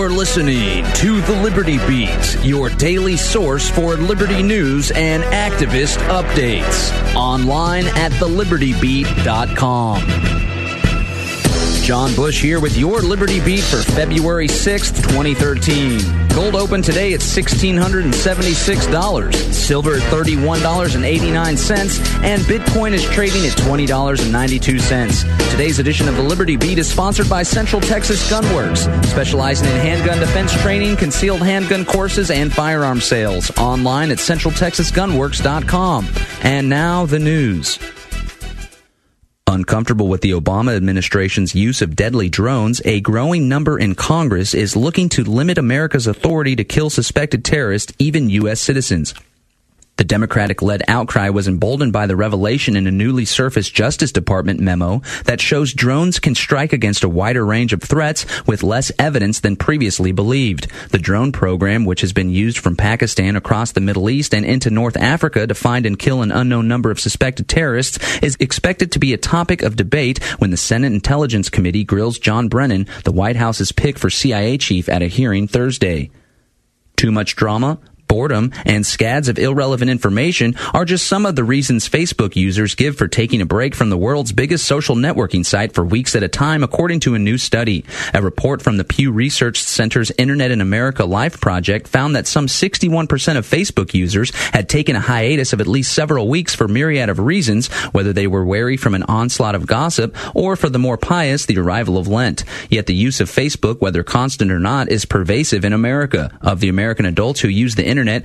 You're listening to The Liberty Beat, your daily source for liberty news and activist updates. Online at thelibertybeat.com. John Bush here with your Liberty Beat for February 6th, 2013. Gold opened today at $1,676, silver at $31.89, and Bitcoin is trading at $20.92. Today's edition of the Liberty Beat is sponsored by Central Texas Gunworks, specializing in handgun defense training, concealed handgun courses, and firearm sales. Online at centraltexasgunworks.com. And now the news. Uncomfortable with the Obama administration's use of deadly drones, a growing number in Congress is looking to limit America's authority to kill suspected terrorists, even U.S. citizens. The Democratic-led outcry was emboldened by the revelation in a newly surfaced Justice Department memo that shows drones can strike against a wider range of threats with less evidence than previously believed. The drone program, which has been used from Pakistan across the Middle East and into North Africa to find and kill an unknown number of suspected terrorists, is expected to be a topic of debate when the Senate Intelligence Committee grills John Brennan, the White House's pick for CIA chief, at a hearing Thursday. Too much drama? Boredom, and scads of irrelevant information are just some of the reasons Facebook users give for taking a break from the world's biggest social networking site for weeks at a time, according to a new study. A report from the Pew Research Center's Internet in America Life project found that some 61% of Facebook users had taken a hiatus of at least several weeks for a myriad of reasons, whether they were wary from an onslaught of gossip or, for the more pious, the arrival of Lent. Yet the use of Facebook, whether constant or not, is pervasive in America. Of the American adults who use the Internet,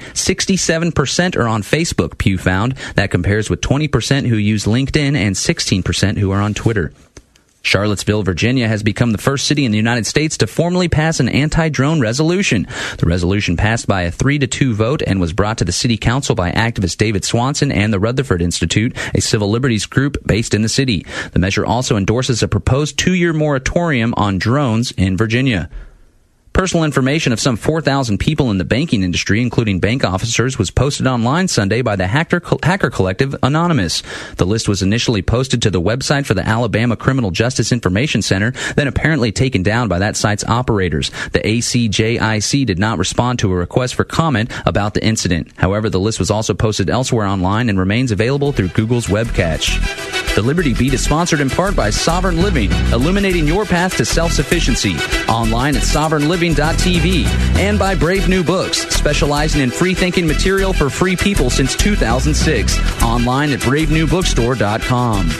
67% are on Facebook, Pew found. That compares with 20% who use LinkedIn and 16% who are on Twitter. Charlottesville, Virginia has become the first city in the United States to formally pass an anti-drone resolution. The resolution passed by a 3-2 vote and was brought to the city council by activist David Swanson and the Rutherford Institute, a civil liberties group based in the city. The measure also endorses a proposed 2-year moratorium on drones in Virginia. Personal information of some 4,000 people in the banking industry, including bank officers, was posted online Sunday by the hacker collective Anonymous. The list was initially posted to the website for the Alabama Criminal Justice Information Center, then apparently taken down by that site's operators. The ACJIC did not respond to a request for comment about the incident. However, the list was also posted elsewhere online and remains available through Google's web cache. The Liberty Beat is sponsored in part by Sovereign Living, illuminating your path to self-sufficiency. Online at sovereignliving.tv, and by Brave New Books, specializing in free-thinking material for free people since 2006. Online at bravenewbookstore.com.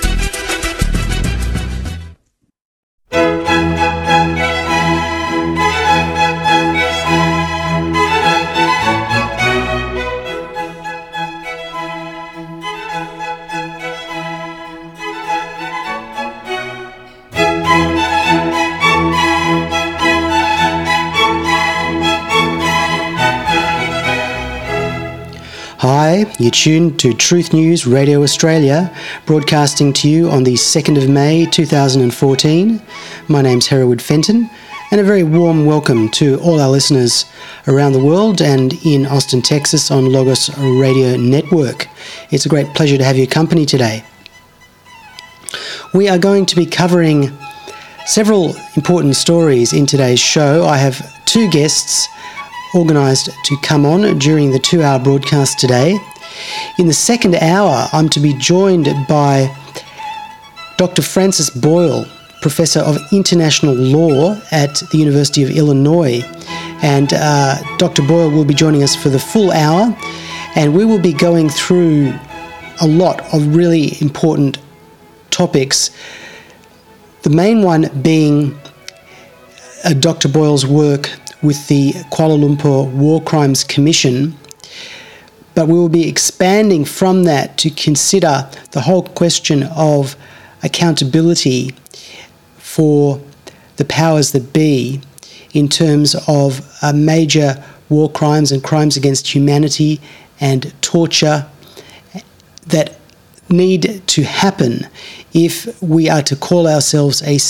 Hi, you're tuned to Truth News Radio Australia, broadcasting to you on the 2nd of May 2014. My name's Hereward Fenton, and a very warm welcome to all our listeners around the world and in Austin, Texas on Logos Radio Network. It's a great pleasure to have your company today. We are going to be covering several important stories in today's show. I have two guests organised to come on during the 2-hour broadcast today. In the second hour, I'm to be joined by Dr. Francis Boyle, Professor of International Law at the University of Illinois. And Dr. Boyle will be joining us for the full hour, and we will be going through a lot of really important topics. The main one being Dr. Boyle's work with the Kuala Lumpur War Crimes Commission, but we will be expanding from that to consider the whole question of accountability for the powers that be in terms of major war crimes and crimes against humanity and torture that need to happen if we are to call ourselves a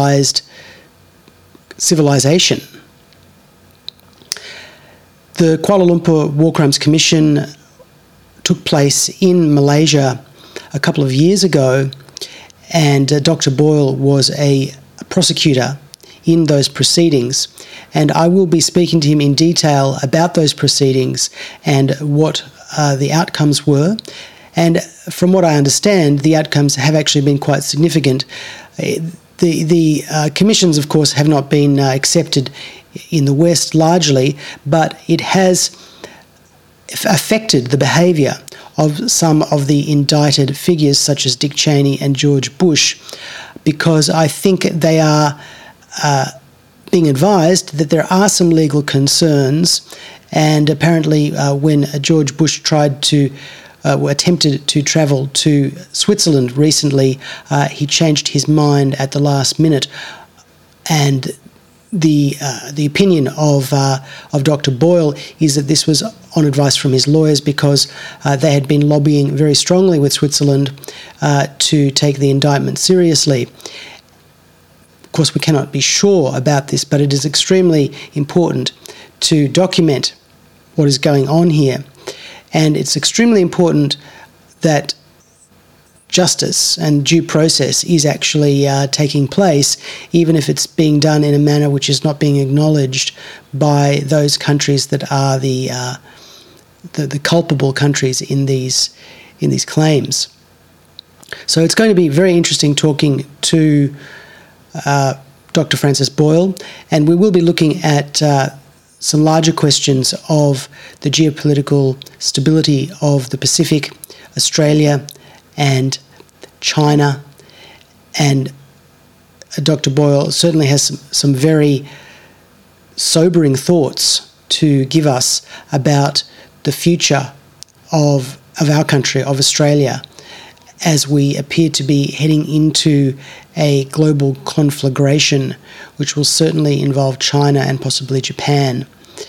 civilization. The Kuala Lumpur War Crimes Commission took place in Malaysia a couple of years ago, and Dr. Boyle was a prosecutor in those proceedings. And I will be speaking to him in detail about those proceedings and what the outcomes were. And from what I understand, the outcomes have actually been quite significant. The commissions, of course, have not been accepted in the West largely, but it has affected the behaviour of some of the indicted figures such as Dick Cheney and George Bush, because I think they are being advised that there are some legal concerns, and apparently when George Bush attempted to travel to Switzerland recently, he changed his mind at the last minute, and the opinion of Dr. Boyle is that this was on advice from his lawyers, because they had been lobbying very strongly with Switzerland to take the indictment seriously. Of course, we cannot be sure about this, but it is extremely important to document what is going on here. And it's extremely important that justice and due process is actually taking place, even if it's being done in a manner which is not being acknowledged by those countries that are the culpable countries in these claims. So it's going to be very interesting talking to Dr. Francis Boyle, and we will be looking at some larger questions of the geopolitical stability of the Pacific, Australia and China. And Dr. Boyle certainly has some very sobering thoughts to give us about the future of our country, of Australia, as we appear to be heading into a global conflagration, which will certainly involve China and possibly Japan.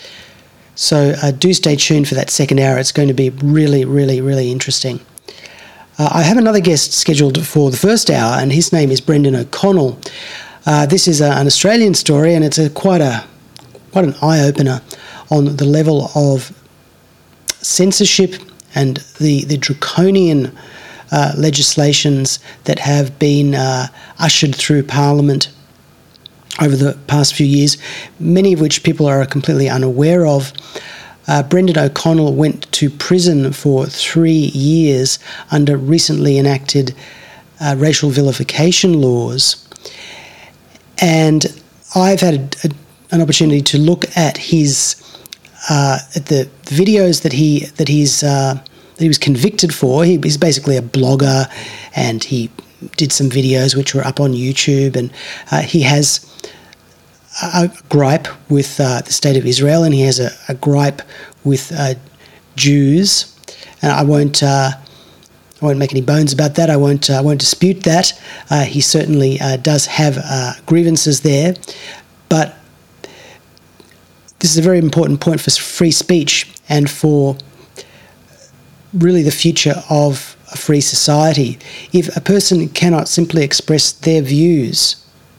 So do stay tuned for that second hour. It's going to be really, really, really interesting. I have another guest scheduled for the first hour, and his name is Brendan O'Connell. This is an Australian story, and it's quite an eye-opener on the level of censorship and the draconian legislations that have been ushered through Parliament over the past few years, many of which people are completely unaware of. Brendan O'Connell went to prison for 3 years under recently enacted racial vilification laws. And I've had an opportunity to look at his at the videos that he was convicted for. He's basically a blogger, and he did some videos which were up on YouTube, and he has a gripe with the state of Israel, and he has a gripe with Jews, and I won't make any bones about that. I won't dispute that. He certainly does have grievances there, but this is a very important point for free speech and for really the future of a free society. If a person cannot simply express their views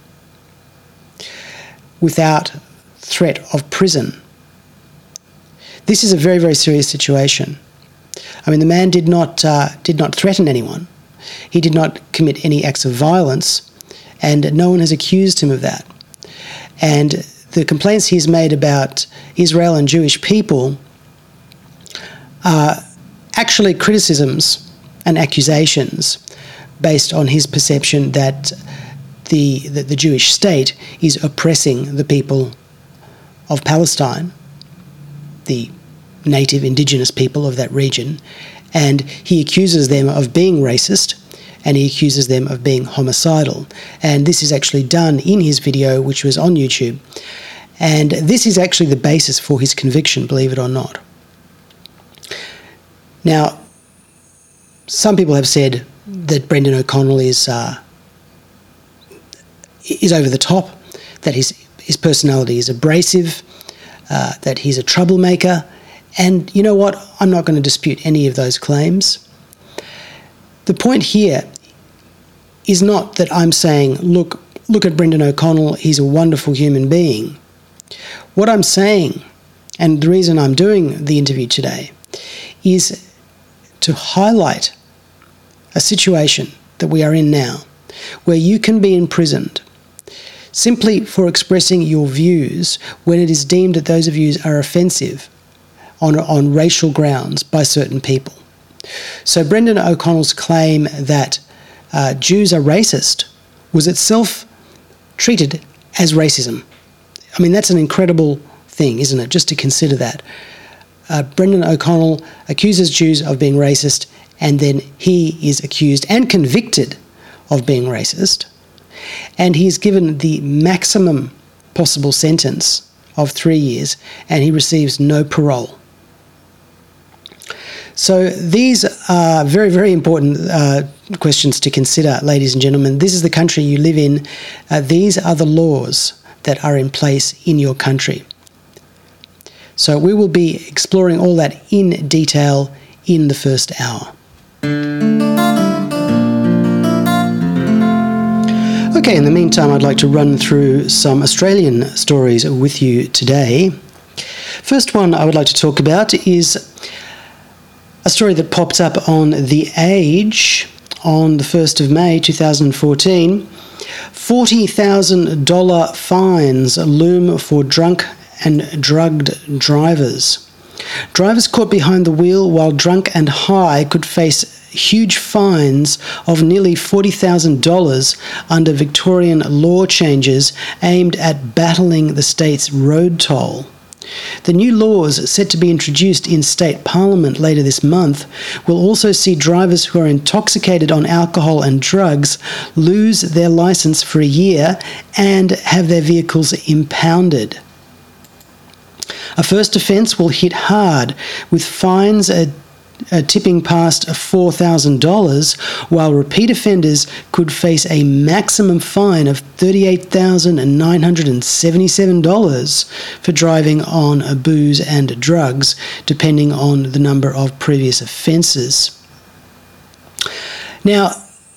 without threat of prison, this is a very, very serious situation. I mean, the man did not threaten anyone. He did not commit any acts of violence, and no one has accused him of that. And the complaints he's made about Israel and Jewish people are actually criticisms and accusations based on his perception that the Jewish state is oppressing the people of Palestine, the native indigenous people of that region, and he accuses them of being racist, and he accuses them of being homicidal. And this is actually done in his video, which was on YouTube. And this is actually the basis for his conviction, believe it or not. Now, some people have said that Brendan O'Connell is over the top, that his personality is abrasive, that he's a troublemaker. And you know what? I'm not going to dispute any of those claims. The point here is not that I'm saying, look at Brendan O'Connell, he's a wonderful human being. What I'm saying, and the reason I'm doing the interview today, is to highlight a situation that we are in now, where you can be imprisoned simply for expressing your views when it is deemed that those views are offensive on racial grounds by certain people. So Brendan O'Connell's claim that Jews are racist was itself treated as racism. I mean, that's an incredible thing, isn't it, just to consider that. Brendan O'Connell accuses Jews of being racist, and then he is accused and convicted of being racist, and he is given the maximum possible sentence of 3 years, and he receives no parole. So these are very, very important questions to consider, ladies and gentlemen. This is the country you live in. These are the laws that are in place in your country. So we will be exploring all that in detail in the first hour. Okay, in the meantime, I'd like to run through some Australian stories with you today. First one I would like to talk about is a story that popped up on The Age on the 1st of May 2014. $40,000 fines loom for drunk and drugged drivers. Drivers caught behind the wheel while drunk and high could face huge fines of nearly $40,000 under Victorian law changes aimed at battling the state's road toll. The new laws set to be introduced in state parliament later this month will also see drivers who are intoxicated on alcohol and drugs lose their licence for a year and have their vehicles impounded. A first offence will hit hard, with fines tipping past $4,000, while repeat offenders could face a maximum fine of $38,977 for driving on booze and drugs, depending on the number of previous offences. Now,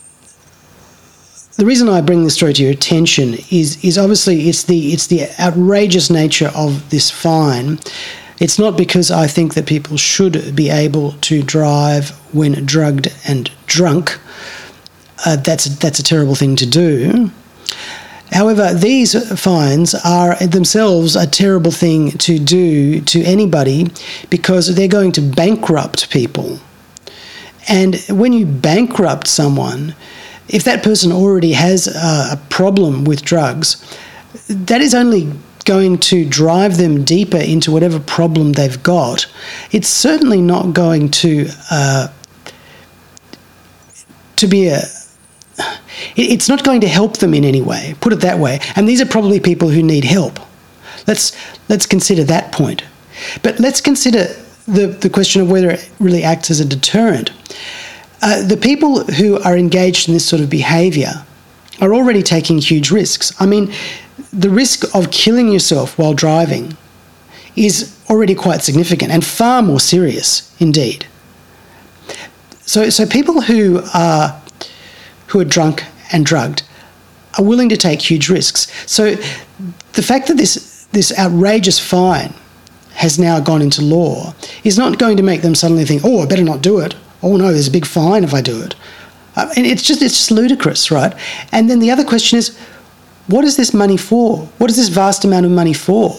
the reason I bring this story to your attention is obviously it's the outrageous nature of this fine. It's not because I think that people should be able to drive when drugged and drunk. That's a terrible thing to do. However, these fines are themselves a terrible thing to do to anybody because they're going to bankrupt people. And when you bankrupt someone, if that person already has a problem with drugs, that is only going to drive them deeper into whatever problem they've got. It's certainly not going to be it's not going to help them in any way, put it that way. And these are probably people who need help. Let's consider that point. But let's consider the question of whether it really acts as a deterrent. The people who are engaged in this sort of behaviour are already taking huge risks. I mean, the risk of killing yourself while driving is already quite significant and far more serious indeed. So people who are drunk and drugged are willing to take huge risks. So the fact that this outrageous fine has now gone into law is not going to make them suddenly think, oh, I better not do it. Oh no, there's a big fine if I do it. And it's just ludicrous, right? And then the other question is, what is this money for? What is this vast amount of money for?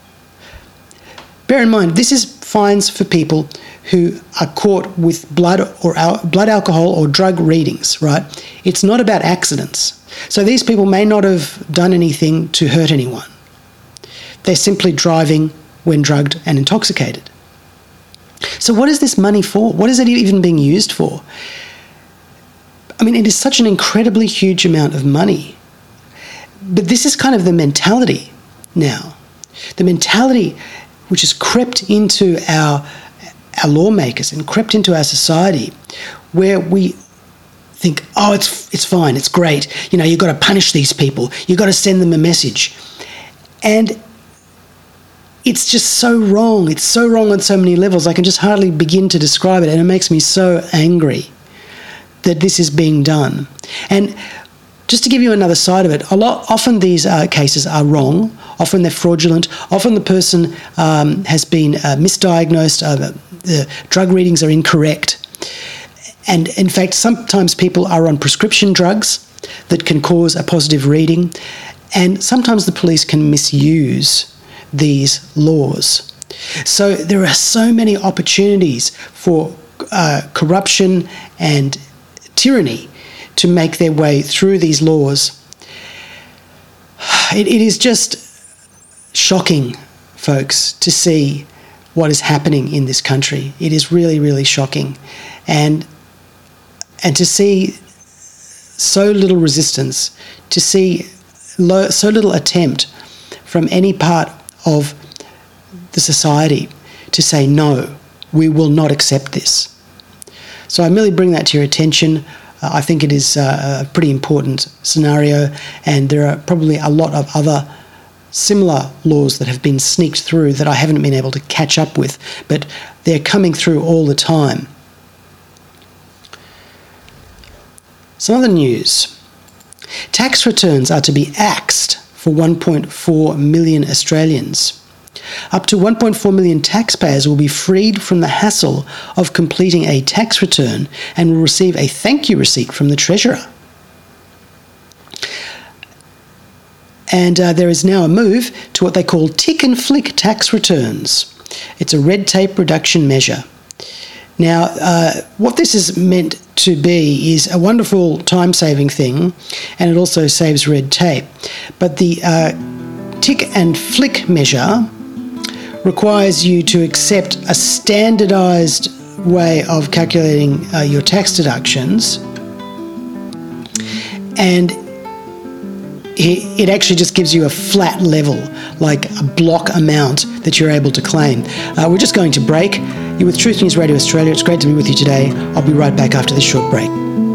Bear in mind, this is fines for people who are caught with blood alcohol or drug readings, right? It's not about accidents. So these people may not have done anything to hurt anyone. They're simply driving when drugged and intoxicated. So what is this money for? What is it even being used for? I mean, it is such an incredibly huge amount of money. But this is kind of the mentality now. The mentality which has crept into our lawmakers and crept into our society, where we think, oh, it's fine, it's great. You know, you've got to punish these people. You've got to send them a message. And it's just so wrong. It's so wrong on so many levels. I can just hardly begin to describe it, and it makes me so angry that this is being done. And just to give you another side of it, often these cases are wrong. Often they're fraudulent. Often the person has been misdiagnosed. The drug readings are incorrect. And in fact, sometimes people are on prescription drugs that can cause a positive reading. And sometimes the police can misuse these laws. So there are so many opportunities for corruption and tyranny to make their way through these laws. It is just shocking, folks, to see what is happening in this country. It is really, really shocking. And to see so little resistance, to see so little attempt from any part of the society to say, no, we will not accept this. So I merely bring that to your attention. I think it is a pretty important scenario, and there are probably a lot of other similar laws that have been sneaked through that I haven't been able to catch up with, but they're coming through all the time. Some other news. Tax returns are to be axed for 1.4 million Australians. Up to 1.4 million taxpayers will be freed from the hassle of completing a tax return and will receive a thank you receipt from the Treasurer. And there is now a move to what they call tick and flick tax returns. It's a red tape reduction measure. Now, what this is meant to be is a wonderful time-saving thing, and it also saves red tape. But the tick and flick measure requires you to accept a standardised way of calculating your tax deductions, and it actually just gives you a flat level, like a block amount that you're able to claim. We're just going to break. You're with Truth News Radio Australia. It's great to be with you today. I'll be right back after this short break.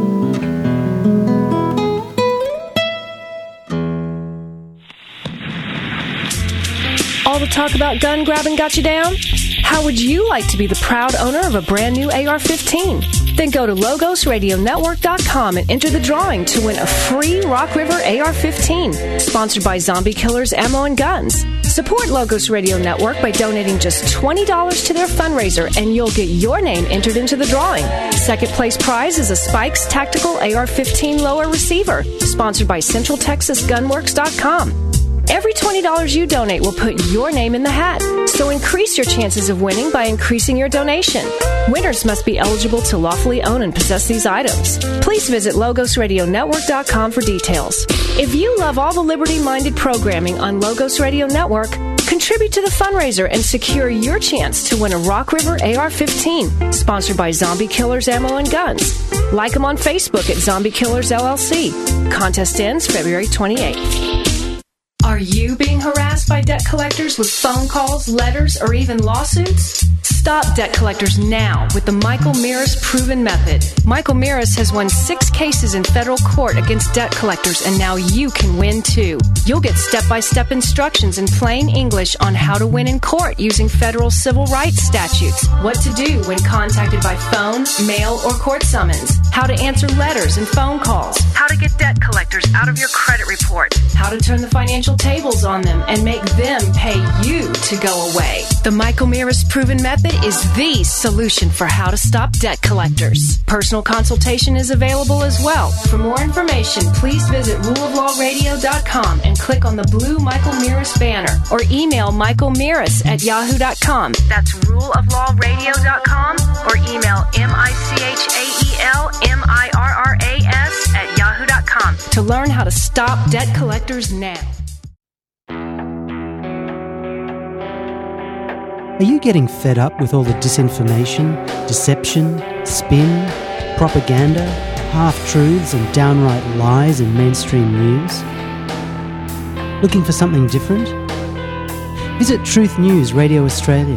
All the talk about gun grabbing got you down? How would you like to be the proud owner of a brand new AR-15? Then go to LogosRadioNetwork.com and enter the drawing to win a free Rock River AR-15, sponsored by Zombie Killers Ammo and Guns. Support Logos Radio Network by donating just $20 to their fundraiser, and you'll get your name entered into the drawing. Second place prize is a Spikes Tactical AR-15 Lower Receiver, sponsored by CentralTexasGunworks.com. Every $20 you donate will put your name in the hat, so increase your chances of winning by increasing your donation. Winners must be eligible to lawfully own and possess these items. Please visit LogosRadioNetwork.com for details. If you love all the liberty-minded programming on Logos Radio Network, contribute to the fundraiser and secure your chance to win a Rock River AR-15, sponsored by Zombie Killers Ammo and Guns. Like them on Facebook at Zombie Killers LLC. Contest ends February 28th. Are you being harassed by debt collectors with phone calls, letters, or even lawsuits? Stop debt collectors now with the Michael Mirris Proven Method. Michael Mirris has won 6 cases in federal court against debt collectors, and now you can win too. You'll get step-by-step instructions in plain English on how to win in court using federal civil rights statutes, what to do when contacted by phone, mail, or court summons, how to answer letters and phone calls, how to get debt collectors out of your credit report, how to turn the financial tables on them and make them pay you to go away. The Michael Mirris Proven Method is the solution for how to stop debt collectors. Personal consultation is available as well. For more information, please visit ruleoflawradio.com and click on the blue Michael Mirris banner, or email michaelmirris@yahoo.com. That's ruleoflawradio.com, or email michaelmirras@yahoo.com to learn how to stop debt collectors now. Are you getting fed up with all the disinformation, deception, spin, propaganda, half-truths and downright lies in mainstream news? Looking for something different? Visit Truth News Radio Australia,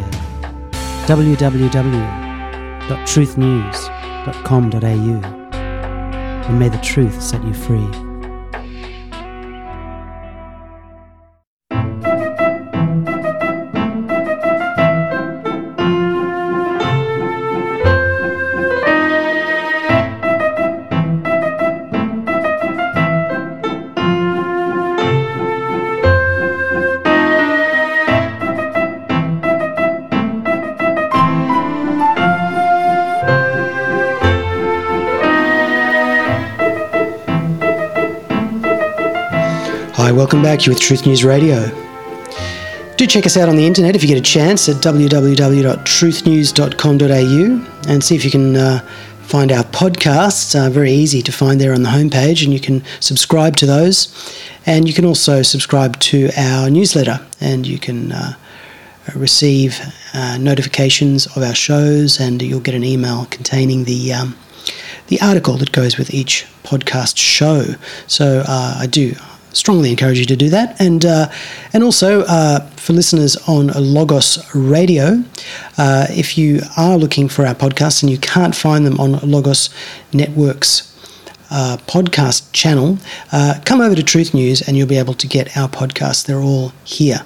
www.truthnews.com.au, and may the truth set you free. welcome back. You're with Truth News Radio. Do check us out on the internet if you get a chance at www.truthnews.com.au and see if you can find our podcasts. Very easy to find there on the homepage, and you can subscribe to those. And you can also subscribe to our newsletter, and you can receive notifications of our shows, and you'll get an email containing the article that goes with each podcast show. So I do strongly encourage you to do that. And also for listeners on Logos Radio, if you are looking for our podcasts and you can't find them on Logos Network's podcast channel, come over to Truth News and you'll be able to get our podcasts. They're all here.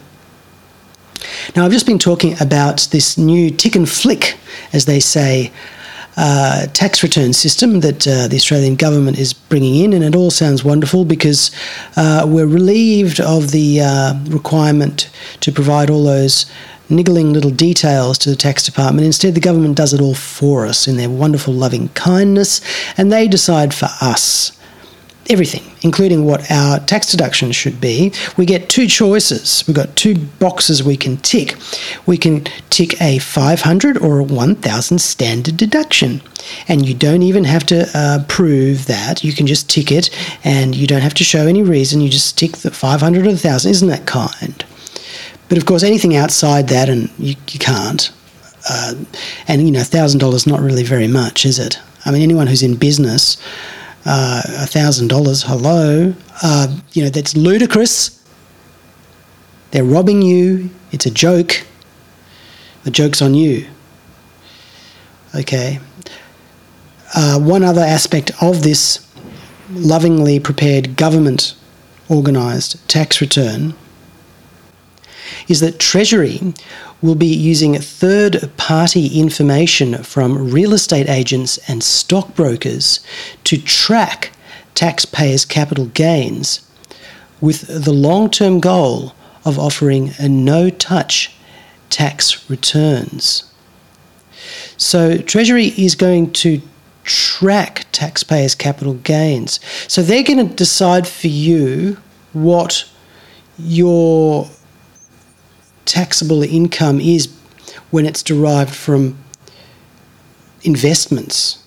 Now, I've just been talking about this new tick and flick, as they say, tax return system that the Australian government is bringing in, and it all sounds wonderful because we're relieved of the requirement to provide all those niggling little details to the tax department. Instead, the government does it all for us in their wonderful loving kindness, and they decide for us everything, including what our tax deduction should be. We get two choices. We've got two boxes we can tick. We can tick a 500 or a 1,000 standard deduction. And you don't even have to prove that. You can just tick it, and you don't have to show any reason. You just tick the 500 or the 1,000. Isn't that kind? But of course, anything outside that, and you can't. And, $1,000 not really very much, is it? I mean, anyone who's in business, $1,000, hello, that's ludicrous. They're robbing you. It's a joke. The joke's on you. Okay. One other aspect of this lovingly prepared government-organised tax return is that Treasury will be using third-party information from real estate agents and stockbrokers to track taxpayers' capital gains, with the long-term goal of offering a no-touch tax returns. So Treasury is going to track taxpayers' capital gains. So they're going to decide for you what your taxable income is when it's derived from investments.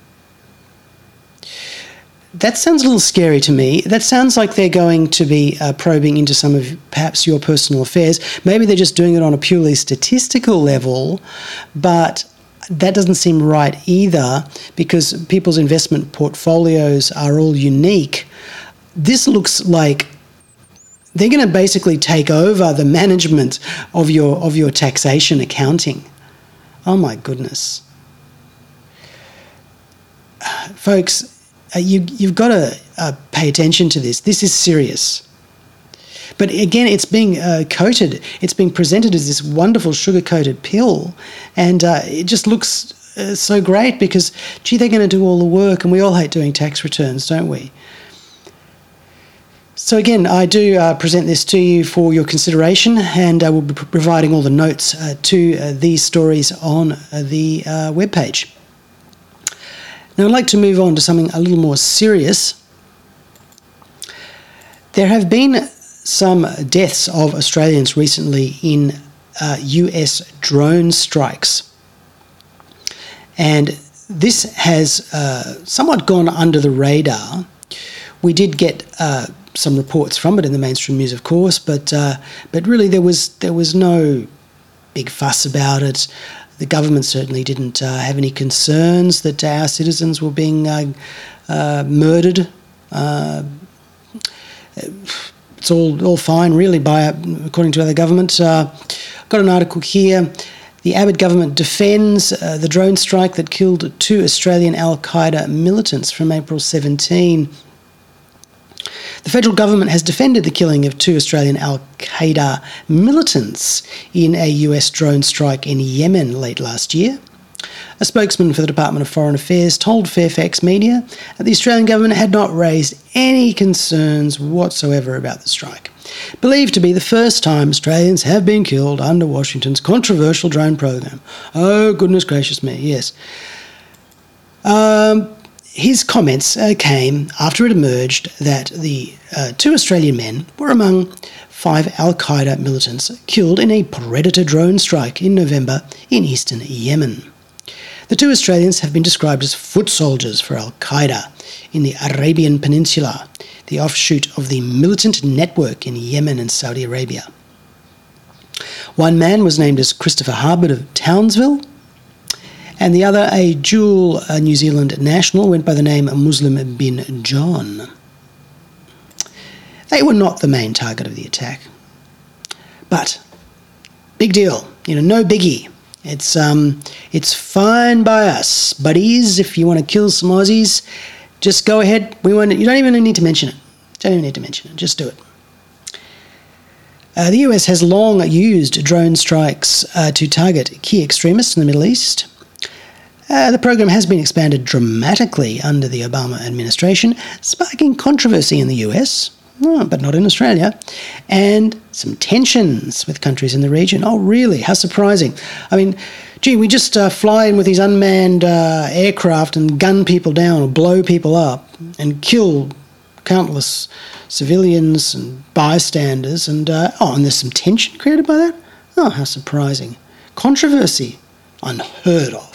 That sounds a little scary to me. That sounds like they're going to be probing into some of perhaps your personal affairs. Maybe they're just doing it on a purely statistical level, but that doesn't seem right either, because people's investment portfolios are all unique. This looks like they're going to basically take over the management of your taxation accounting. Oh my goodness. Folks, you've got to pay attention to this. This is serious. But again, it's being coated. It's being presented as this wonderful sugar-coated pill, and it just looks so great because, gee, they're going to do all the work, and we all hate doing tax returns, don't we? So again, I do present this to you for your consideration, and I will be providing all the notes to these stories on the webpage. Now I'd like to move on to something a little more serious. There have been some deaths of Australians recently in US drone strikes. And this has somewhat gone under the radar. We did get some reports from it in the mainstream news, of course, but really there was no big fuss about it. The government certainly didn't have any concerns that our citizens were being murdered. It's all fine, really, according to the government. I've got an article here. The Abbott government defends the drone strike that killed 2 Australian Al-Qaeda militants from April 17. The federal government has defended the killing of 2 Australian Al-Qaeda militants in a US drone strike in Yemen late last year. A spokesman for the Department of Foreign Affairs told Fairfax Media that the Australian government had not raised any concerns whatsoever about the strike. Believed to be the first time Australians have been killed under Washington's controversial drone program. Oh, goodness gracious me, yes. his comments came after it emerged that the 2 Australian men were among 5 Al-Qaeda militants killed in a Predator drone strike in November in eastern Yemen. The 2 Australians have been described as foot soldiers for Al-Qaeda in the Arabian Peninsula, the offshoot of the militant network in Yemen and Saudi Arabia. One man was named as Christopher Harbert of Townsville, and the other, a dual New Zealand national, went by the name Muslim bin John. They were not the main target of the attack. But, big deal, no biggie. It's fine by us, buddies. If you want to kill some Aussies, just go ahead. You don't even need to mention it. Just do it. The US has long used drone strikes to target key extremists in the Middle East. The program has been expanded dramatically under the Obama administration, sparking controversy in the US, but not in Australia, and some tensions with countries in the region. Oh, really? How surprising. I mean, we just fly in with these unmanned aircraft and gun people down or blow people up and kill countless civilians and bystanders, and there's some tension created by that? Oh, how surprising. Controversy. Unheard of.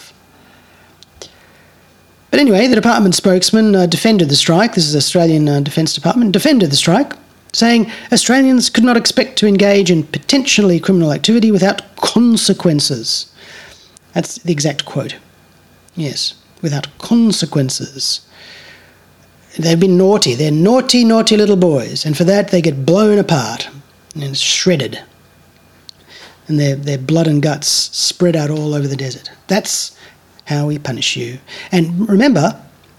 But anyway, the department spokesman defended the strike. This is Australian Defence Department, defended the strike, saying Australians could not expect to engage in potentially criminal activity without consequences. That's the exact quote. Yes, without consequences. They've been naughty. They're naughty, naughty little boys. And for that, they get blown apart and shredded. And their blood and guts spread out all over the desert. That's how we punish you. And remember,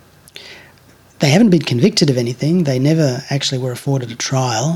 they haven't been convicted of anything. They never actually were afforded a trial.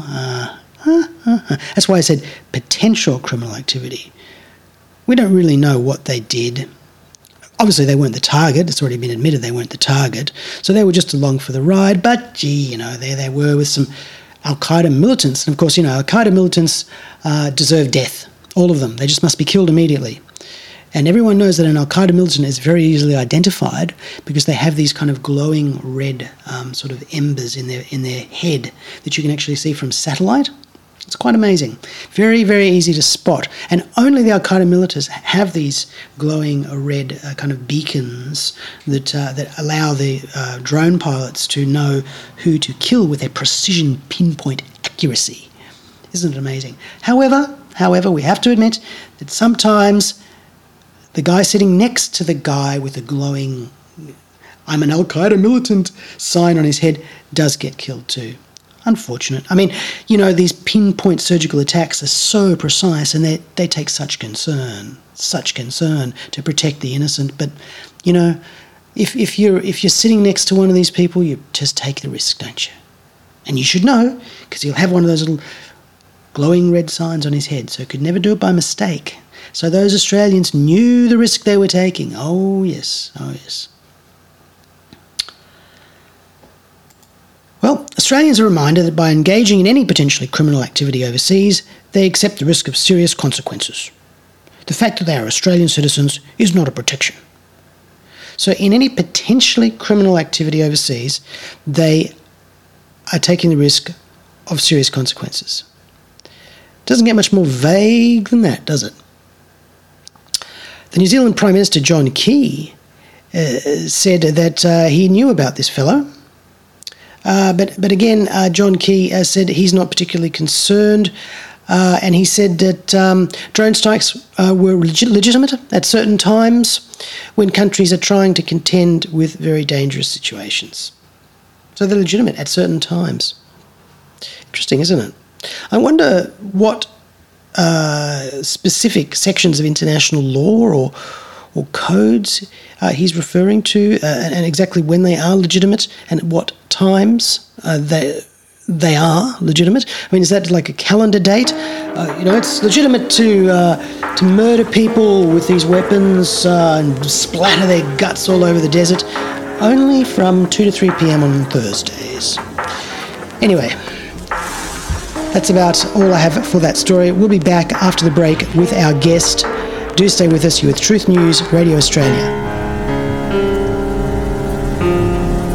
That's why I said potential criminal activity. We don't really know what they did. Obviously, they weren't the target. It's already been admitted they weren't the target. So they were just along for the ride. But, there they were with some Al-Qaeda militants. And, of course, Al-Qaeda militants deserve death. All of them. They just must be killed immediately. And everyone knows that an Al-Qaeda militant is very easily identified because they have these kind of glowing red sort of embers in their head that you can actually see from satellite. It's quite amazing. Very, very easy to spot. And only the Al-Qaeda militants have these glowing red kind of beacons that allow the drone pilots to know who to kill with their precision pinpoint accuracy. Isn't it amazing? However, we have to admit that sometimes the guy sitting next to the guy with the glowing "I'm an Al-Qaeda militant" sign on his head does get killed too. Unfortunate. I mean, these pinpoint surgical attacks are so precise, and they take such concern to protect the innocent. But, if you're sitting next to one of these people, you just take the risk, don't you? And you should know, because he'll have one of those little glowing red signs on his head, so he could never do it by mistake. So those Australians knew the risk they were taking. Oh, yes. Well, Australians are reminded that by engaging in any potentially criminal activity overseas, they accept the risk of serious consequences. The fact that they are Australian citizens is not a protection. So in any potentially criminal activity overseas, they are taking the risk of serious consequences. Doesn't get much more vague than that, does it? The New Zealand Prime Minister John Key said that he knew about this fellow. But again, John Key said he's not particularly concerned, and he said that drone strikes were legitimate at certain times when countries are trying to contend with very dangerous situations. So they're legitimate at certain times. Interesting, isn't it? I wonder what specific sections of international law or codes he's referring to, and exactly when they are legitimate and at what times they are legitimate. I mean, is that like a calendar date? It's legitimate to murder people with these weapons and splatter their guts all over the desert only from 2 to 3 p.m. on Thursdays. Anyway, that's about all I have for that story. We'll be back after the break with our guest. Do stay with us. You're with Truth News Radio Australia.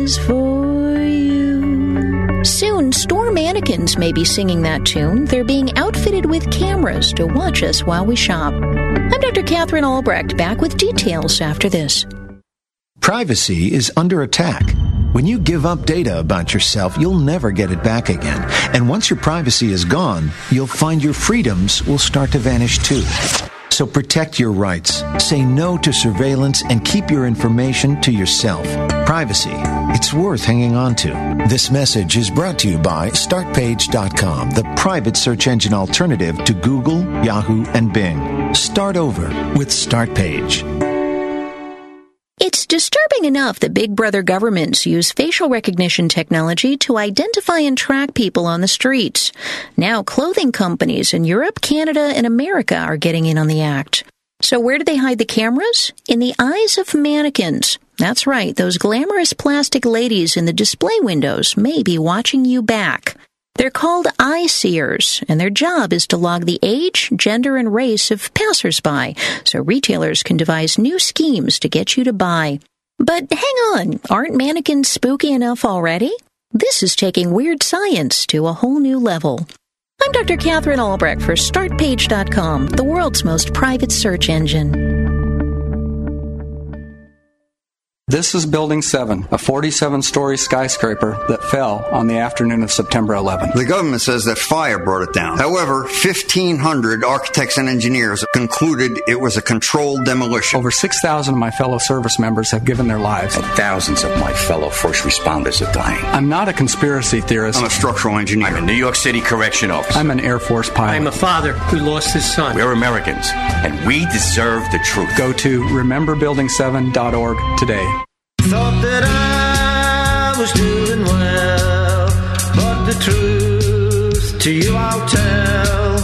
is for you. Soon, store mannequins may be singing that tune. They're being outfitted with cameras to watch us while we shop. I'm Dr. Catherine Albrecht, back with details after this. Privacy is under attack. When you give up data about yourself, you'll never get it back again. And once your privacy is gone, you'll find your freedoms will start to vanish too. So protect your rights, say no to surveillance, and keep your information to yourself. Privacy, it's worth hanging on to. This message is brought to you by StartPage.com, the private search engine alternative to Google, Yahoo, and Bing. Start over with StartPage. It's disturbing enough that big brother governments use facial recognition technology to identify and track people on the streets. Now clothing companies in Europe, Canada, and America are getting in on the act. So where do they hide the cameras? In the eyes of mannequins. That's right, those glamorous plastic ladies in the display windows may be watching you back. They're called eye seers, and their job is to log the age, gender, and race of passersby, so retailers can devise new schemes to get you to buy. But hang on, aren't mannequins spooky enough already? This is taking weird science to a whole new level. I'm Dr. Catherine Albrecht for StartPage.com, the world's most private search engine. This is Building 7, a 47-story skyscraper that fell on the afternoon of September 11th. The government says that fire brought it down. However, 1,500 architects and engineers concluded it was a controlled demolition. Over 6,000 of my fellow service members have given their lives. And thousands of my fellow first responders are dying. I'm not a conspiracy theorist. I'm a structural engineer. I'm a New York City correction officer. I'm an Air Force pilot. I'm a father who lost his son. We're Americans, and we deserve the truth. Go to rememberbuilding7.org today. Thought that I was doing well, but the truth to you I'll tell.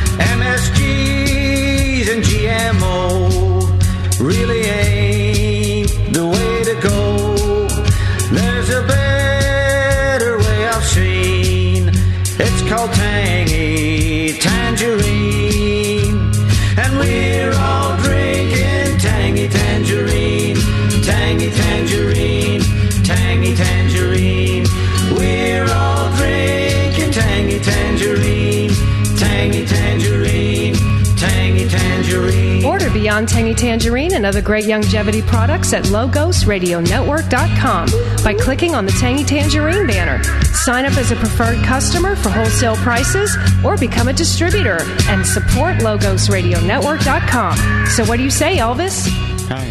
MSGs and GMO really ain't the way to go. There's a better way I've seen. It's called tangy tangerine, and we're all drinking tangy tangerine. Tangy tangerine, tangy tangerine. We're all drinking tangy tangerine, tangy tangerine, tangy tangerine. Order Beyond Tangy Tangerine and other great longevity products at LogosRadioNetwork.com by clicking on the Tangy Tangerine banner. Sign up as a preferred customer for wholesale prices or become a distributor and support LogosRadioNetwork.com. So what do you say, Elvis? Hi.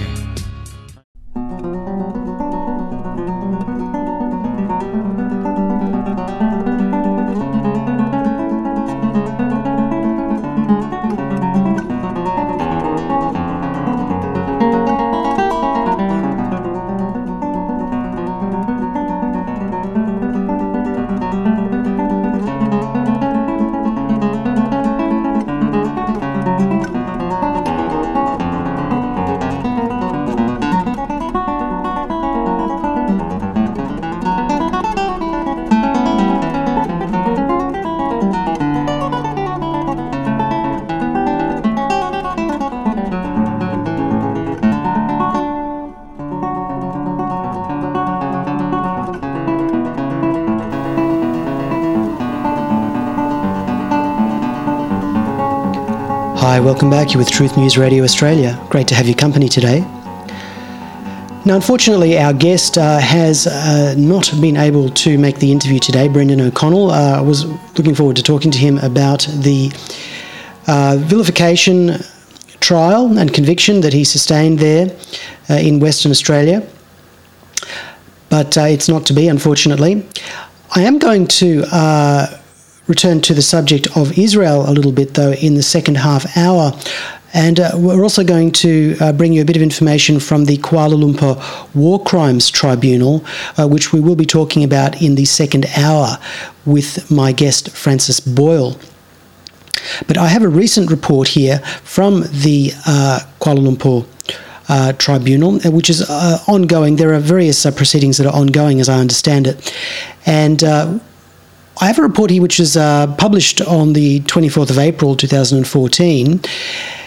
Hi, welcome back. You're with Truth News Radio Australia. Great to have your company today. Now, unfortunately, our guest has not been able to make the interview today, Brendan O'Connell. I was looking forward to talking to him about the vilification trial and conviction that he sustained there in Western Australia. But it's not to be, unfortunately. I am going to return to the subject of Israel a little bit, though, in the second half hour. And we're also going to bring you a bit of information from the Kuala Lumpur War Crimes Tribunal, which we will be talking about in the second hour with my guest, Francis Boyle. But I have a recent report here from the Kuala Lumpur Tribunal, which is ongoing. There are various proceedings that are ongoing, as I understand it. And I have a report here which is published on the 24th of April 2014,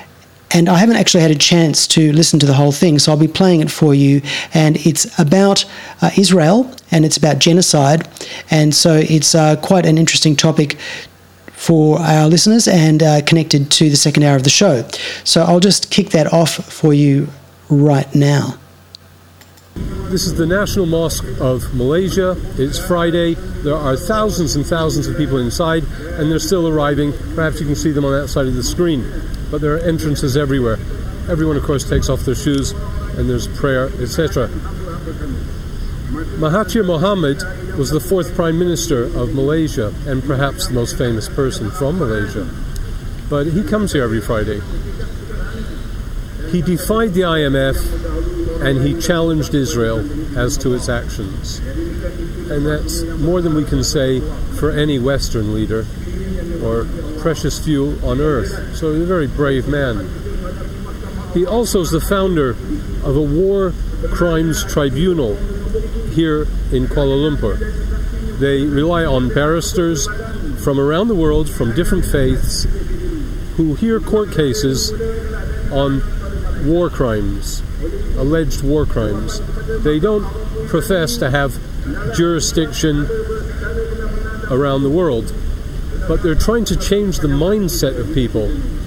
And I haven't actually had a chance to listen to the whole thing, so I'll be playing it for you. And it's about Israel, and it's about genocide. And so it's quite an interesting topic for our listeners and connected to the second hour of the show. So I'll just kick that off for you right now. This is the National Mosque of Malaysia. It's Friday. There are thousands and thousands of people inside, and they're still arriving. Perhaps you can see them on that side of the screen. But there are entrances everywhere. Everyone, of course, takes off their shoes, and there's prayer, etc. Mahathir Mohamad was the 4th Prime Minister of Malaysia, and perhaps the most famous person from Malaysia. But he comes here every Friday. He defied the IMF, and he challenged Israel as to its actions. And that's more than we can say for any Western leader, or precious few on earth. So he's a very brave man. He also is the founder of a war crimes tribunal here in Kuala Lumpur. They rely on barristers from around the world, from different faiths, who hear court cases on war crimes, alleged war crimes. They don't profess to have jurisdiction around the world, but they're trying to change the mindset of people.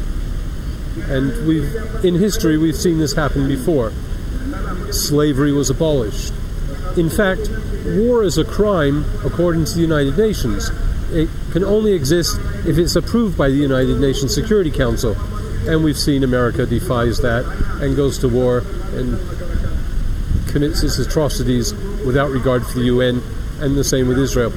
And in history, we've seen this happen before. Slavery was abolished. In fact, war is a crime according to the United Nations. It can only exist if it's approved by the United Nations Security Council. And we've seen America defies that and goes to war and commits its atrocities without regard for the UN, and the same with Israel.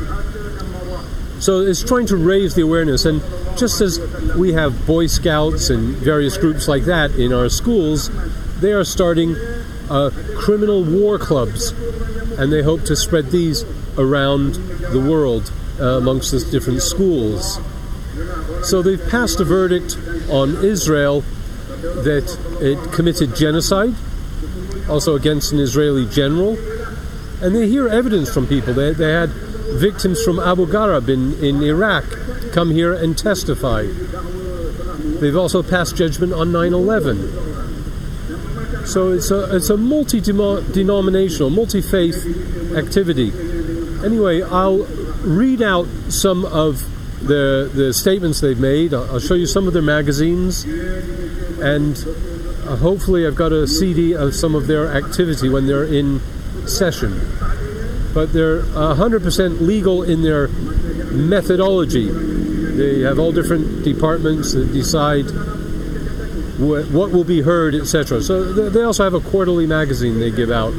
So it's trying to raise the awareness, and just as we have Boy Scouts and various groups like that in our schools, they are starting criminal war clubs, and they hope to spread these around the world amongst the different schools. So they've passed a verdict on Israel that it committed genocide, also against an Israeli general, and they hear evidence from people. They had victims from Abu Ghraib in Iraq come here and testify. They've also passed judgment on 9/11. So it's a multi-denominational, multi-faith activity. Anyway, I'll read out some of the statements they've made. I'll show you some of their magazines, and hopefully I've got a CD of some of their activity when they're in session. But they're 100% legal in their methodology. They have all different departments that decide what will be heard, etc. So they also have a quarterly magazine they give out.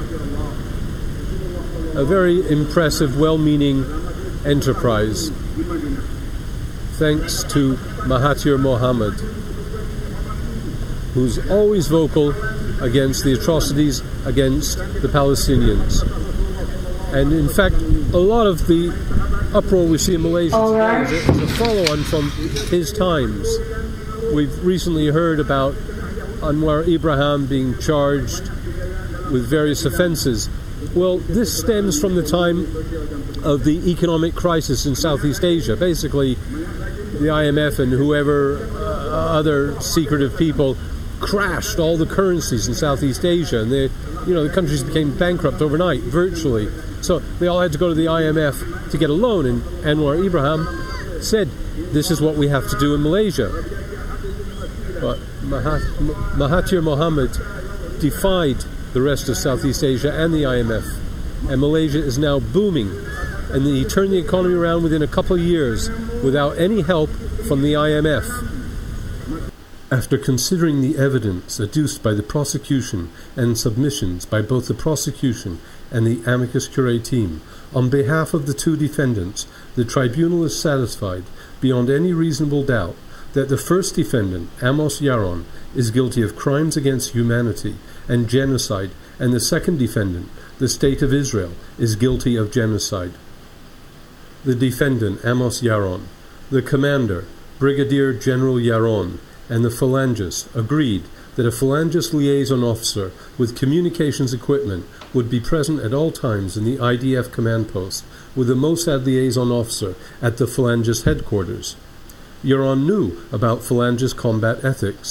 A very impressive, well-meaning enterprise. Thanks to Mahathir Mohamad, who's always vocal against the atrocities against the Palestinians. And in fact, a lot of the uproar we see in Malaysia today is a follow-on from his times. We've recently heard about Anwar Ibrahim being charged with various offences. Well, this stems from the time of the economic crisis in Southeast Asia. Basically, the IMF and whoever other secretive people crashed all the currencies in Southeast Asia, and the countries became bankrupt overnight, virtually. So they all had to go to the IMF to get a loan, and Anwar Ibrahim said, "This is what we have to do in Malaysia." But Mahathir Mohamad defied the rest of Southeast Asia and the IMF, and Malaysia is now booming. And he turned the economy around within a couple of years without any help from the IMF. After considering the evidence adduced by the prosecution and submissions by both the prosecution and the amicus curiae team, on behalf of the two defendants, the tribunal is satisfied, beyond any reasonable doubt, that the first defendant, Amos Yaron, is guilty of crimes against humanity and genocide, and the second defendant, the State of Israel, is guilty of genocide. The defendant, Amos Yaron, the commander, Brigadier General Yaron, and the phalangist agreed that a phalangist liaison officer with communications equipment would be present at all times in the IDF command post with the Mossad liaison officer at the phalangist headquarters. Yaron knew about phalangist combat ethics.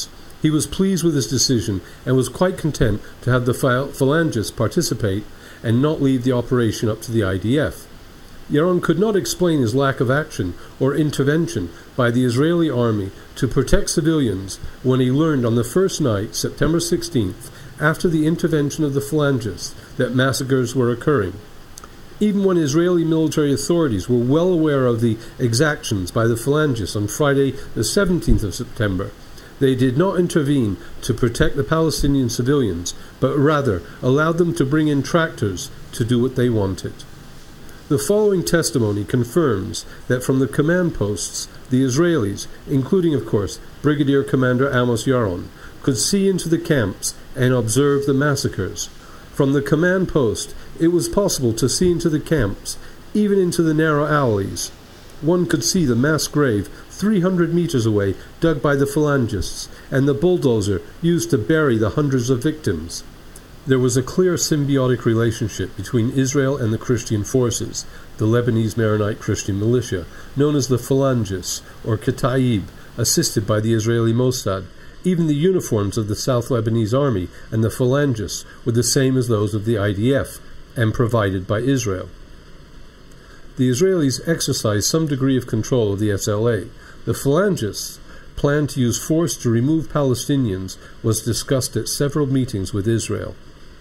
He was pleased with his decision and was quite content to have the Phalangists participate and not leave the operation up to the IDF. Yaron could not explain his lack of action or intervention by the Israeli army to protect civilians when he learned on the first night, September 16th, after the intervention of the Phalangists, that massacres were occurring. Even when Israeli military authorities were well aware of the exactions by the Phalangists on Friday the 17th of September, they did not intervene to protect the Palestinian civilians, but rather allowed them to bring in tractors to do what they wanted. The following testimony confirms that from the command posts, the Israelis, including of course Brigadier Commander Amos Yaron, could see into the camps and observe the massacres. From the command post, it was possible to see into the camps, even into the narrow alleys. One could see the mass grave 300 meters away dug by the Phalangists and the bulldozer used to bury the hundreds of victims. There was a clear symbiotic relationship between Israel and the Christian forces, the Lebanese Maronite Christian militia, known as the Phalangists, or Kataib, assisted by the Israeli Mossad. Even the uniforms of the South Lebanese Army and the Phalangists were the same as those of the IDF, and provided by Israel. The Israelis exercised some degree of control of the SLA. The Phalangists' plan to use force to remove Palestinians was discussed at several meetings with Israel.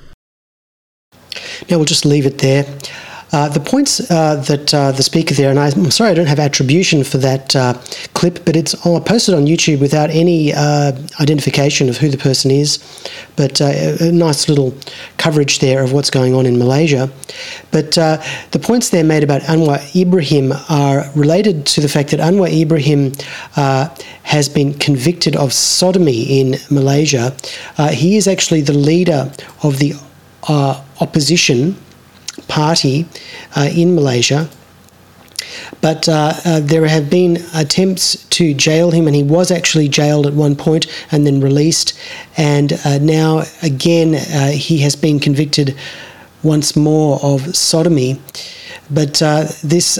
Now we'll just leave it there. The points that the speaker there, and I'm sorry I don't have attribution for that clip, but it's posted on YouTube without any identification of who the person is, but a nice little coverage there of what's going on in Malaysia. But the points there made about Anwar Ibrahim are related to the fact that Anwar Ibrahim has been convicted of sodomy in Malaysia. He is actually the leader of the opposition party in Malaysia, but there have been attempts to jail him, and he was actually jailed at one point and then released, and now again he has been convicted once more of sodomy. But this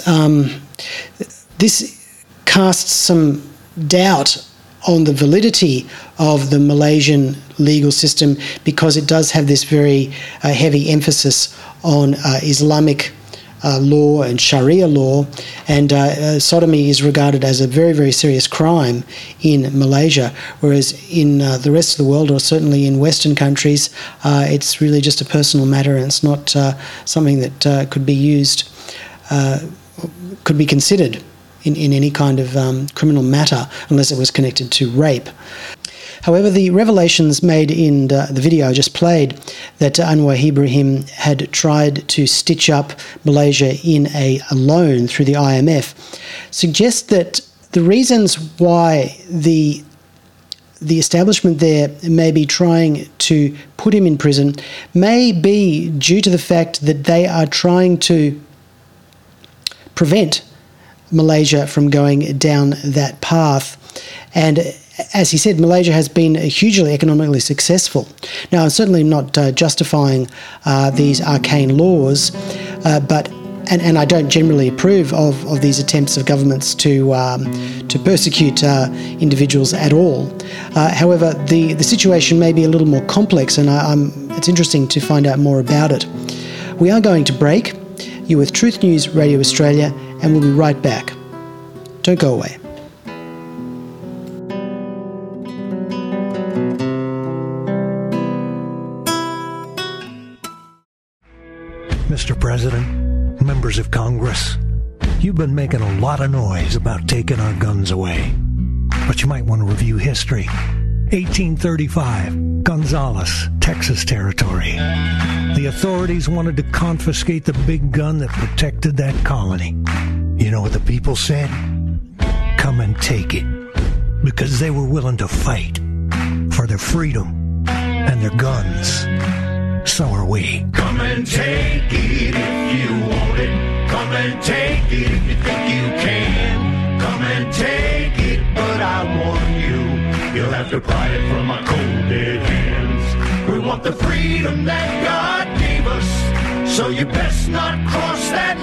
casts some doubt on the validity of the Malaysian legal system, because it does have this very heavy emphasis on Islamic law and Sharia law, and sodomy is regarded as a very, very serious crime in Malaysia, whereas in the rest of the world, or certainly in Western countries, it's really just a personal matter, and it's not something that could be used, could be considered in any kind of criminal matter unless it was connected to rape. However, the revelations made in the video I just played, that Anwar Ibrahim had tried to stitch up Malaysia in a loan through the IMF, suggest that the reasons why the establishment there may be trying to put him in prison may be due to the fact that they are trying to prevent Malaysia from going down that path. And as he said, Malaysia has been hugely economically successful. Now, I'm certainly not justifying these arcane laws, but I don't generally approve of these attempts of governments to persecute individuals at all. However, the situation may be a little more complex, and it's interesting to find out more about it. We are going to break. You're with Truth News Radio Australia, and we'll be right back. Don't go away. Mr. President, members of Congress, you've been making a lot of noise about taking our guns away. But you might want to review history. 1835, Gonzales, Texas Territory. The authorities wanted to confiscate the big gun that protected that colony. You know what the people said? Come and take it. Because they were willing to fight for their freedom and their guns. So are we. Come and take it if you want it. Come and take it if you think you can. Come and take it, but I warn you, you'll have to pry it from my cold dead hands. We want the freedom that God gave us, so you best not cross that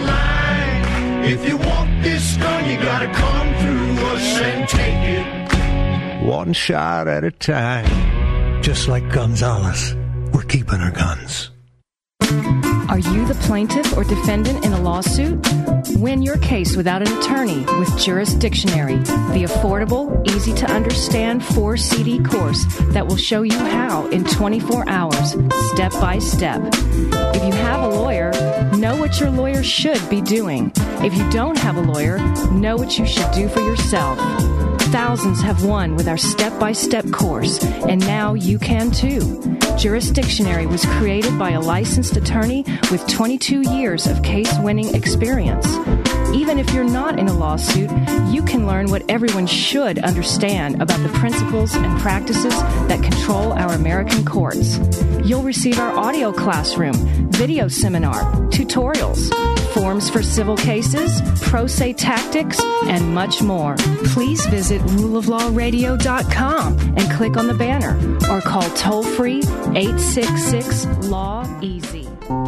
line. If you want this gun, you gotta come through us and take it. one shot at a time. Just like Gonzalez, we're keeping our guns. Are you the plaintiff or defendant in a lawsuit? Win your case without an attorney with Juris Dictionary, the affordable, easy-to-understand 4-CD course that will show you how in 24 hours, step by step. If you have a lawyer, know what your lawyer should be doing. If you don't have a lawyer, know what you should do for yourself. Thousands have won with our step-by-step course, and now you can too. Juris Dictionary was created by a licensed attorney with 22 years of case-winning experience. Even if you're not in a lawsuit, you can learn what everyone should understand about the principles and practices that control our American courts. You'll receive our audio classroom, video seminar, tutorials, forms for civil cases, pro se tactics, and much more. Please visit ruleoflawradio.com and click on the banner or call toll-free 866-LAW-EASY.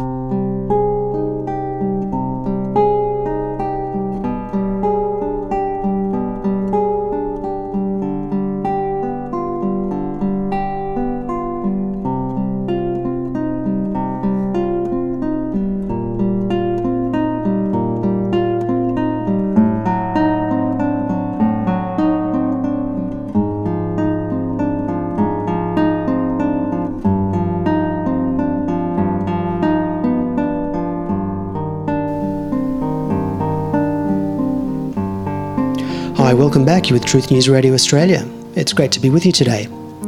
Hi, welcome back. You're with Truth News Radio Australia. It's great to be with you today.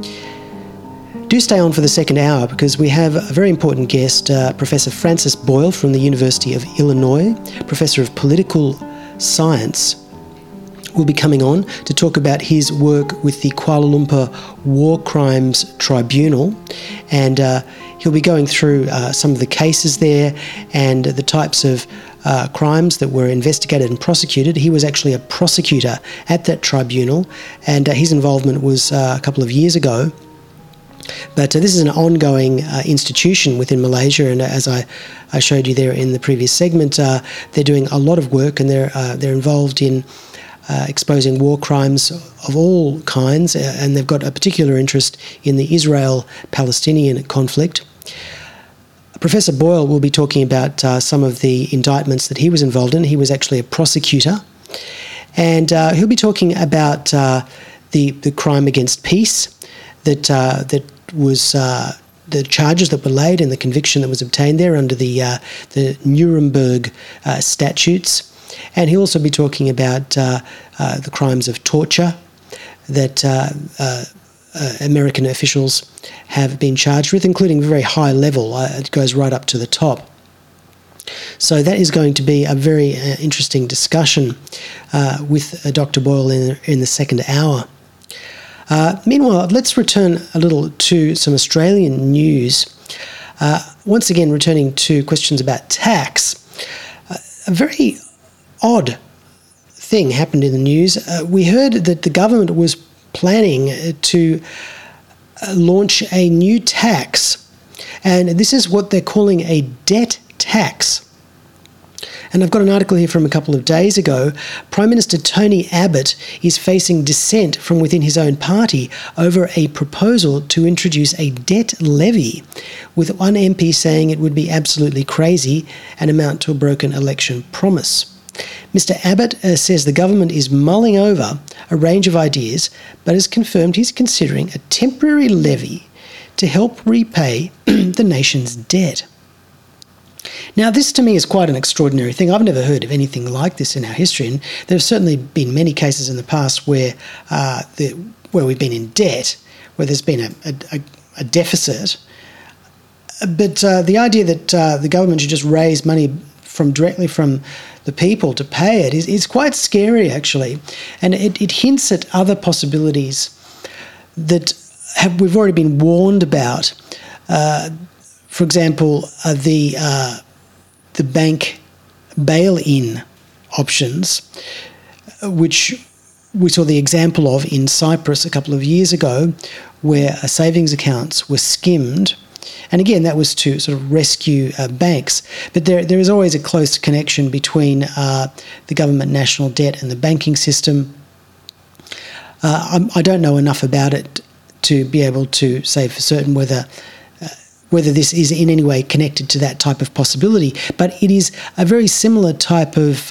Do stay on for the second hour because we have a very important guest, Professor Francis Boyle from the University of Illinois, Professor of Political Science, will be coming on to talk about his work with the Kuala Lumpur War Crimes Tribunal, and he'll be going through some of the cases there and the types of crimes that were investigated and prosecuted. He was actually a prosecutor at that tribunal, and his involvement was a couple of years ago. But this is an ongoing institution within Malaysia, and as I showed you there in the previous segment, they're doing a lot of work, and they're involved in exposing war crimes of all kinds, and they've got a particular interest in the Israel-Palestinian conflict. Professor Boyle will be talking about some of the indictments that he was involved in. He was actually a prosecutor, and he'll be talking about the crime against peace that was the charges that were laid and the conviction that was obtained there under the Nuremberg statutes. And he'll also be talking about the crimes of torture that American officials have been charged with, including very high level. It goes right up to the top. So that is going to be a very interesting discussion with Dr. Boyle in the second hour. Meanwhile, let's return a little to some Australian news. Once again, returning to questions about tax. A very odd thing happened in the news. We heard that the government was planning to launch a new tax, and this is what they're calling a debt tax. And I've got an article here from a couple of days ago. Prime Minister Tony Abbott is facing dissent from within his own party over a proposal to introduce a debt levy, with one MP saying it would be absolutely crazy and amount to a broken election promise. Mr. Abbott says the government is mulling over a range of ideas, but has confirmed he's considering a temporary levy to help repay the nation's debt. Now, this to me is quite an extraordinary thing. I've never heard of anything like this in our history, and there have certainly been many cases in the past where we've been in debt, where there's been a deficit. But the idea that the government should just raise money directly from the people to pay it is quite scary, actually, and it hints at other possibilities that we've already been warned about. For example, the bank bail-in options, which we saw the example of in Cyprus a couple of years ago, where savings accounts were skimmed. And again, that was to sort of rescue banks. But there is always a close connection between the government national debt and the banking system. I don't know enough about it to be able to say for certain whether this is in any way connected to that type of possibility. But it is a very similar type of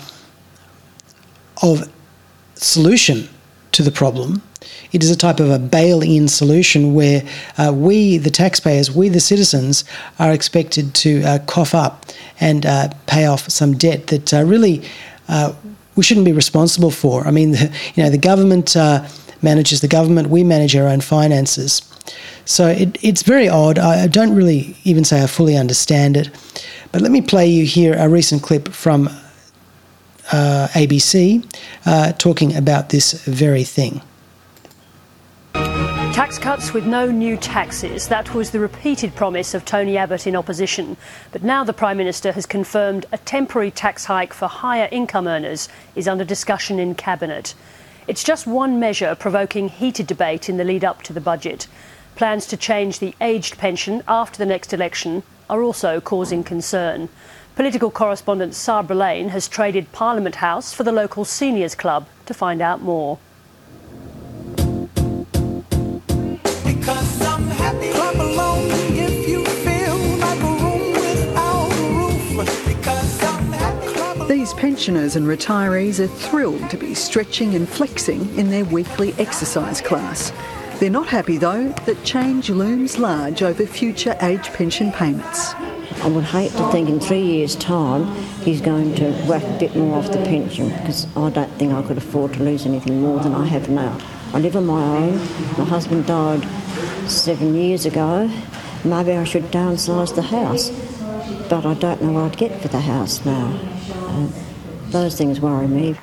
solution to the problem. It is a type of a bail-in solution where we, the taxpayers, we, the citizens, are expected to cough up and pay off some debt that really we shouldn't be responsible for. I mean, the government manages the government. We manage our own finances. So it's very odd. I don't really even say I fully understand it. But let me play you here a recent clip from ABC talking about this very thing. Tax cuts with no new taxes. That was the repeated promise of Tony Abbott in opposition. But now the Prime Minister has confirmed a temporary tax hike for higher income earners is under discussion in Cabinet. It's just one measure provoking heated debate in the lead up to the budget. Plans to change the aged pension after the next election are also causing concern. Political correspondent Sabra Lane has traded Parliament House for the local seniors club to find out more. These pensioners and retirees are thrilled to be stretching and flexing in their weekly exercise class. They're not happy, though, that change looms large over future age pension payments. I would hate to think in 3 years' time he's going to whack a bit more off the pension, because I don't think I could afford to lose anything more than I have now. I live on my own. My husband died 7 years ago. Maybe I should downsize the house, but I don't know what I'd get for the house now. Those things worry me.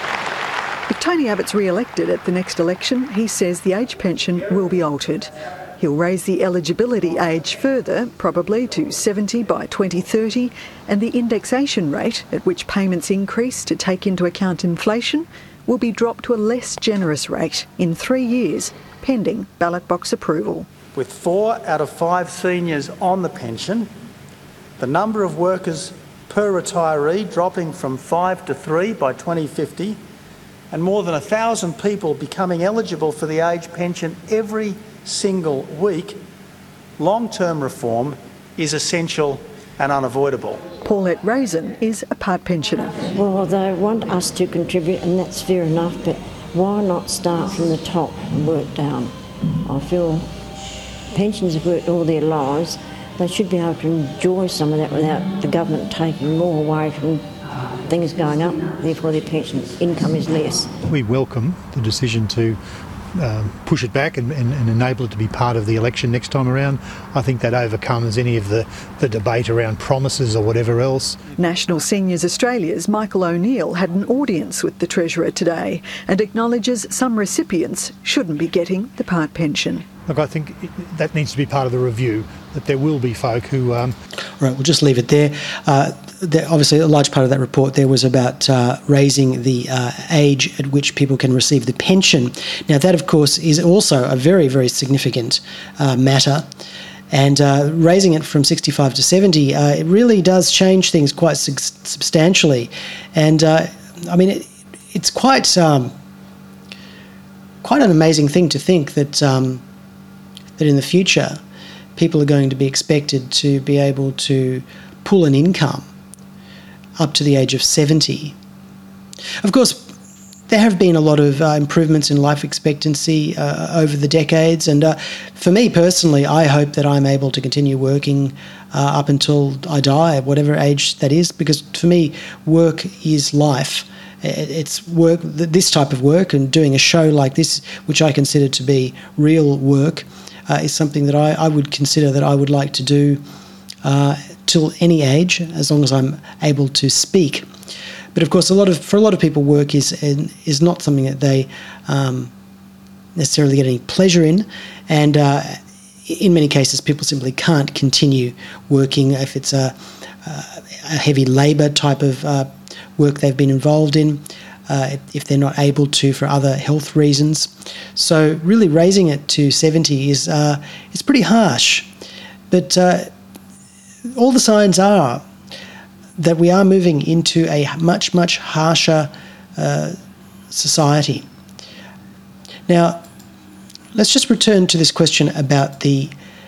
If Tony Abbott's re-elected at the next election, he says the age pension will be altered. He'll raise the eligibility age further, probably to 70 by 2030, and the indexation rate at which payments increase to take into account inflation will be dropped to a less generous rate in 3 years, pending ballot box approval. With 4 out of 5 seniors on the pension, the number of workers per retiree dropping from 5 to 3 by 2050, and more than 1,000 people becoming eligible for the age pension every single week, long-term reform is essential and unavoidable. Paulette Raisin is a part pensioner. Well, they want us to contribute, and that's fair enough, but why not start from the top and work down? I feel pensioners have worked all their lives. They should be able to enjoy some of that without the government taking more away from things going up, therefore their pension income is less. We welcome the decision to push it back and enable it to be part of the election next time around. I think that overcomes any of the debate around promises or whatever else. National Seniors Australia's Michael O'Neill had an audience with the Treasurer today and acknowledges some recipients shouldn't be getting the part pension. Look, I think that needs to be part of the review, that there will be folk who... Right, we'll just leave it there. Obviously, a large part of that report there was about raising the age at which people can receive the pension. Now, that, of course, is also a very, very significant matter. And raising it from 65 to 70, it really does change things quite substantially. And, I mean, it's quite an amazing thing to think that that in the future people are going to be expected to be able to pull an income up to the age of 70. Of course, there have been a lot of improvements in life expectancy over the decades, and for me personally, I hope that I'm able to continue working up until I die, at whatever age that is, because for me, work is life. It's work, this type of work, and doing a show like this, which I consider to be real work, is something that I would consider that I would like to do till any age, as long as I'm able to speak. But of course, for a lot of people, work is not something that they necessarily get any pleasure in, and in many cases, people simply can't continue working if it's a heavy labour type of work they've been involved in, if they're not able to for other health reasons. So really raising it to 70 is pretty harsh. But all the signs are that we are moving into a much, much harsher society. Now, let's just return to this question about the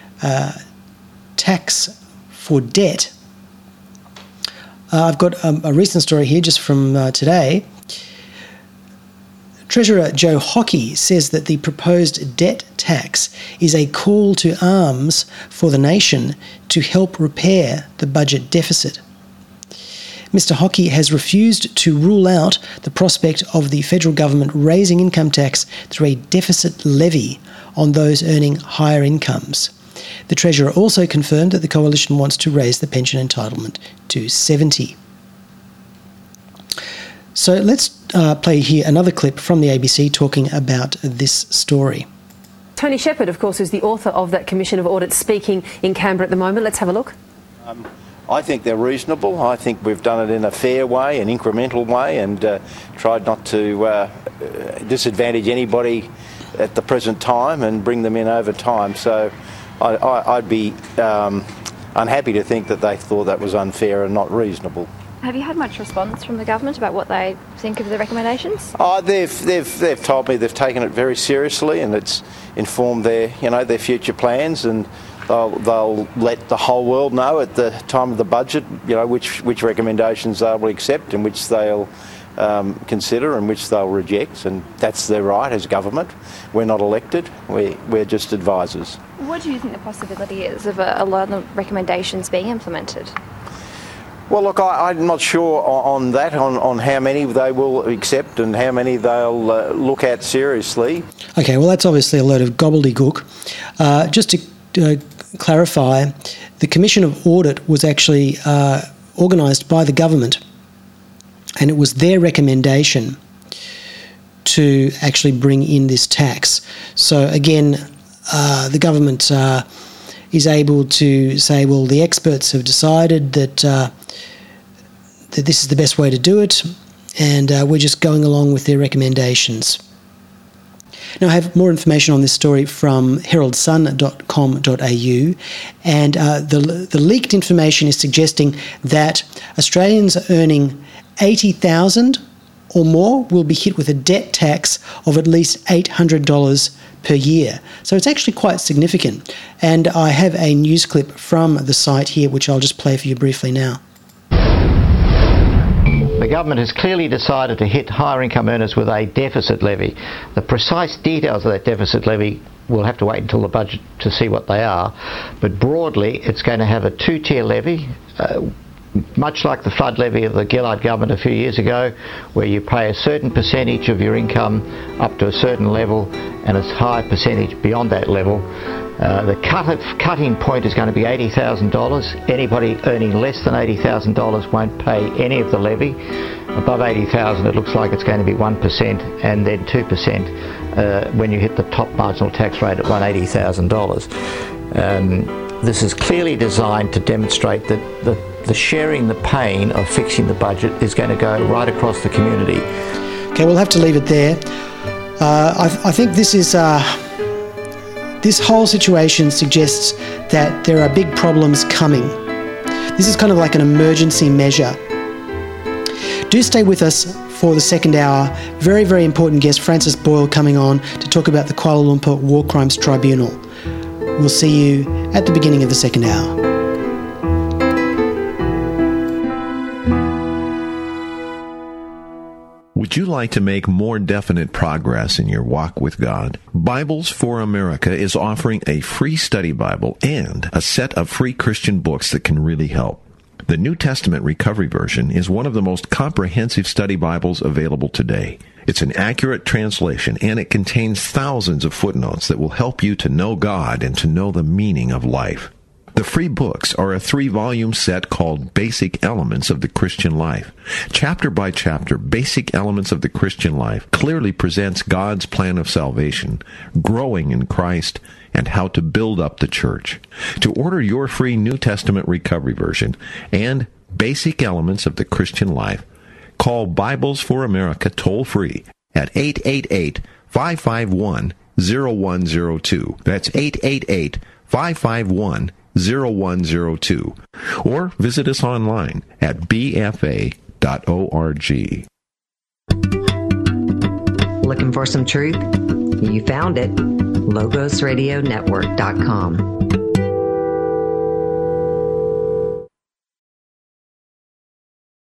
tax for debt. I've got a recent story here just from today. Treasurer Joe Hockey says that the proposed debt tax is a call to arms for the nation to help repair the budget deficit. Mr. Hockey has refused to rule out the prospect of the federal government raising income tax through a deficit levy on those earning higher incomes. The Treasurer also confirmed that the Coalition wants to raise the pension entitlement to 70. So let's play here another clip from the ABC talking about this story. Tony Shepherd, of course, is the author of that Commission of Audit, speaking in Canberra at the moment. Let's have a look. I think they're reasonable. I think we've done it in a fair way, an incremental way, and tried not to disadvantage anybody at the present time and bring them in over time. So I'd be unhappy to think that they thought that was unfair and not reasonable. Have you had much response from the government about what they think of the recommendations? They've told me they've taken it very seriously, and it's informed their future plans, and they'll let the whole world know at the time of the budget, which recommendations they will accept and which they'll consider and which they'll reject, and that's their right as government. We're not elected, we're just advisors. What do you think the possibility is of a lot of the recommendations being implemented? Well, look, I'm not sure on that, on how many they will accept and how many they'll look at seriously. Okay, well, that's obviously a load of gobbledygook. Just to clarify, the Commission of Audit was actually organised by the government, and it was their recommendation to actually bring in this tax. So again, the government is able to say, well, the experts have decided that this is the best way to do it, and we're just going along with their recommendations. Now, I have more information on this story from heraldsun.com.au, and the leaked information is suggesting that Australians earning $80,000 or more will be hit with a debt tax of at least $800 per year. So it's actually quite significant. And I have a news clip from the site here, which I'll just play for you briefly now. The government has clearly decided to hit higher income earners with a deficit levy. The precise details of that deficit levy, we'll have to wait until the budget to see what they are. But broadly, it's going to have a two-tier levy, much like the flood levy of the Gillard government a few years ago, where you pay a certain percentage of your income up to a certain level and a high percentage beyond that level. The cutting point is going to be $80,000. Anybody earning less than $80,000 won't pay any of the levy. Above $80,000 it looks like it's going to be 1% and then 2% when you hit the top marginal tax rate at $180,000. This is clearly designed to demonstrate that the sharing the pain of fixing the budget is going to go right across the community. Okay, we'll have to leave it there. I think this is... This whole situation suggests that there are big problems coming. This is kind of like an emergency measure. Do stay with us for the second hour. Very, very important guest, Francis Boyle, coming on to talk about the Kuala Lumpur War Crimes Tribunal. We'll see you at the beginning of the second hour. Would you like to make more definite progress in your walk with God? Bibles for America is offering a free study Bible and a set of free Christian books that can really help. The New Testament Recovery Version is one of the most comprehensive study Bibles available today. It's an accurate translation, and it contains thousands of footnotes that will help you to know God and to know the meaning of life. The free books are a 3-volume set called Basic Elements of the Christian Life. Chapter by chapter, Basic Elements of the Christian Life clearly presents God's plan of salvation, growing in Christ, and how to build up the church. To order your free New Testament Recovery Version and Basic Elements of the Christian Life, call Bibles for America toll-free at 888-551-0102. That's 888-551-0102. 0102, or visit us online at bfa.org. Looking for some truth? You found it. LogosRadioNetwork.com.